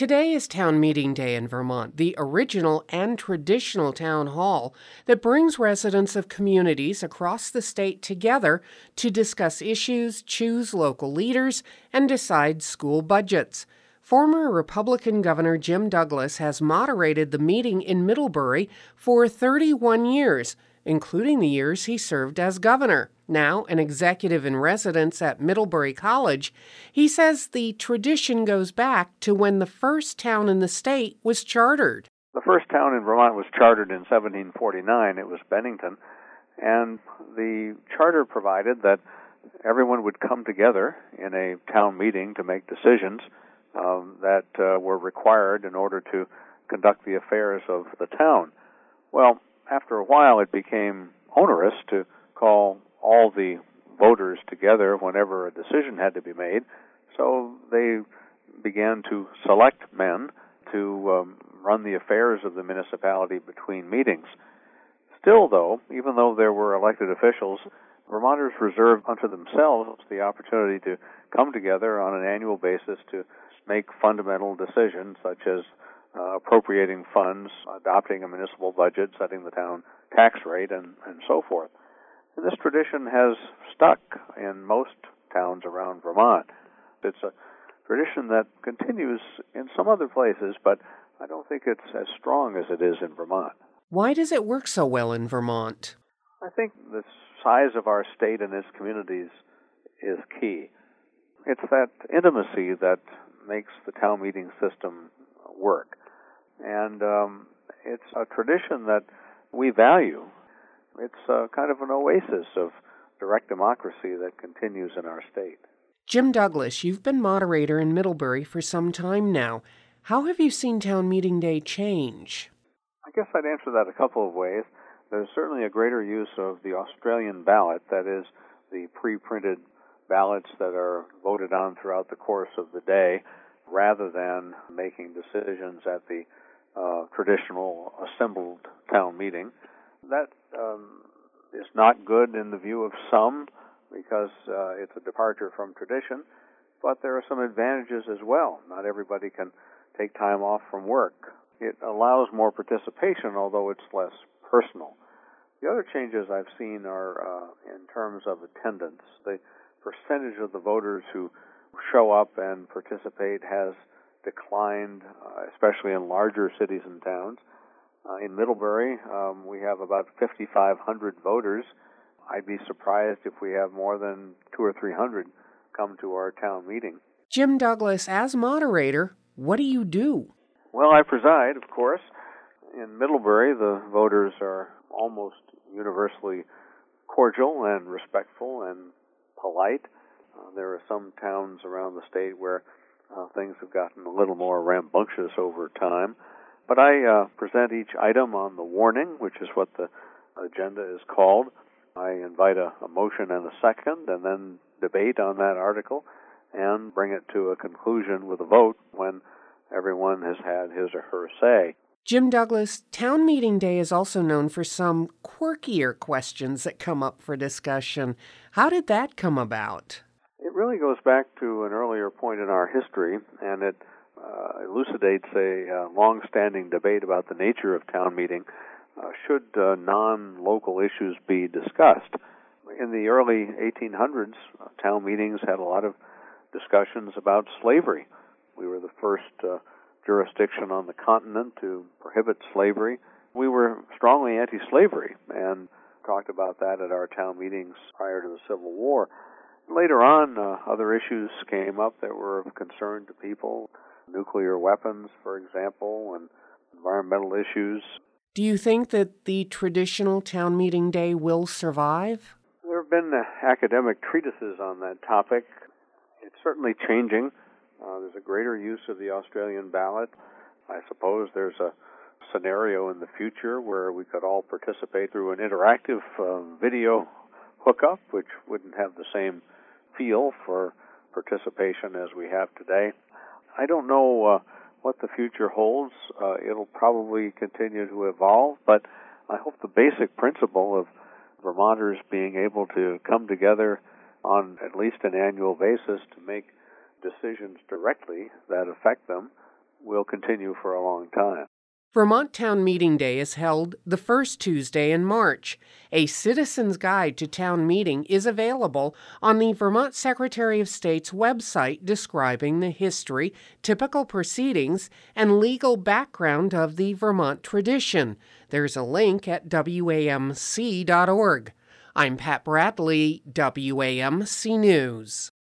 Today is Town Meeting Day in Vermont, the original and traditional town hall that brings residents of communities across the state together to discuss issues, choose local leaders, and decide school budgets. Former Republican Governor Jim Douglas has moderated the meeting in Middlebury for 31 years, including the years he served as governor. Now an executive in residence at Middlebury College, he says the tradition goes back to when the first town in the state was chartered. The first town in Vermont was chartered in 1749. It was Bennington, and the charter provided that everyone would come together in a town meeting to make decisions that were required in order to conduct the affairs of the town. Well, after a while, it became onerous to call all the voters together whenever a decision had to be made, so they began to select men to run the affairs of the municipality between meetings. Still, though, even though there were elected officials, Vermonters reserved unto themselves the opportunity to come together on an annual basis to make fundamental decisions such as appropriating funds, adopting a municipal budget, setting the town tax rate, and so forth. And this tradition has stuck in most towns around Vermont. It's a tradition that continues in some other places, but I don't think it's as strong as it is in Vermont. Why does it work so well in Vermont? I think the size of our state and its communities is key. It's that intimacy that makes the town meeting system work. And it's a tradition that we value. It's kind of an oasis of direct democracy that continues in our state. Jim Douglas, you've been moderator in Middlebury for some time now. How have you seen Town Meeting Day change? I guess I'd answer that a couple of ways. There's certainly a greater use of the Australian ballot, that is, the pre-printed ballots that are voted on throughout the course of the day, rather than making decisions at the traditional assembled town meeting. That is not good in the view of some because it's a departure from tradition, but there are some advantages as well. Not everybody can take time off from work. It allows more participation, although it's less personal. The other changes I've seen are in terms of attendance. The percentage of the voters who show up and participate has declined, especially in larger cities and towns. In Middlebury, we have about 5,500 voters. I'd be surprised if we have more than 200 or 300 come to our town meeting. Jim Douglas, as moderator, what do you do? Well, I preside, of course. In Middlebury, the voters are almost universally cordial and respectful and polite. There are some towns around the state where things have gotten a little more rambunctious over time. But I present each item on the warning, which is what the agenda is called. I invite a motion and a second, and then debate on that article, and bring it to a conclusion with a vote when everyone has had his or her say. Jim Douglas, Town Meeting Day is also known for some quirkier questions that come up for discussion. How did that come about? It really goes back to an earlier point in our history, and it elucidates a long-standing debate about the nature of town meeting. Should non-local issues be discussed? In the early 1800s, town meetings had a lot of discussions about slavery. We were the first jurisdiction on the continent to prohibit slavery. We were strongly anti-slavery and talked about that at our town meetings prior to the Civil War. Later on, other issues came up that were of concern to people. Nuclear weapons, for example, and environmental issues. Do you think that the traditional Town Meeting Day will survive? There have been academic treatises on that topic. It's certainly changing. There's a greater use of the Australian ballot. I suppose there's a scenario in the future where we could all participate through an interactive video hookup, which wouldn't have the same feel for participation as we have today. I don't know what the future holds. It'll probably continue to evolve, but I hope the basic principle of Vermonters being able to come together on at least an annual basis to make decisions directly that affect them will continue for a long time. Vermont Town Meeting Day is held the first Tuesday in March. A citizen's guide to town meeting is available on the Vermont Secretary of State's website describing the history, typical proceedings, and legal background of the Vermont tradition. There's a link at WAMC.org. I'm Pat Bradley, WAMC News.